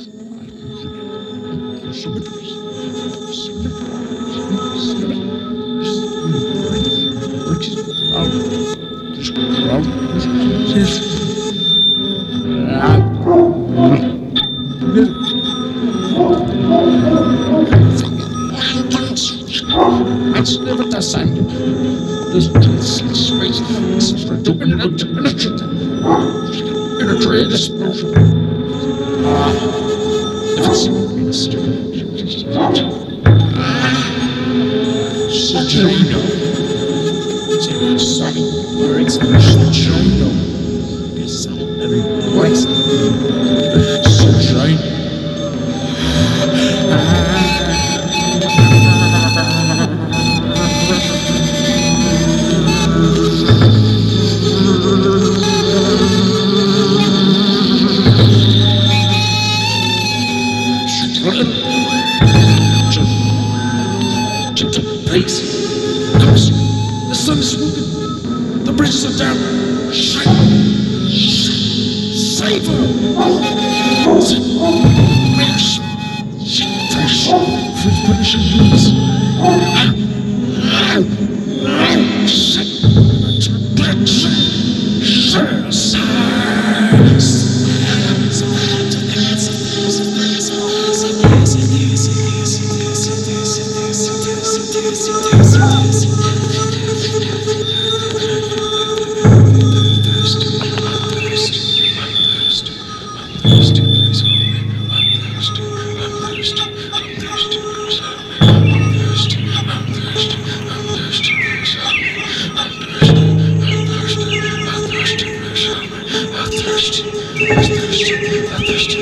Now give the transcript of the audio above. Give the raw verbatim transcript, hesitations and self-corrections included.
It's never the same. This space is for doing it in a trade. In a trade explosion. Ah, if it's such a no. It's a sunny where it's such a no. It's every place. Sunshine. Please, close. The sun is moving. The bridges are down. Shine. Save her. Fresh. Fresh. Fresh punishing boots. I'm thirsty, I'm thirsty, I'm thirsty.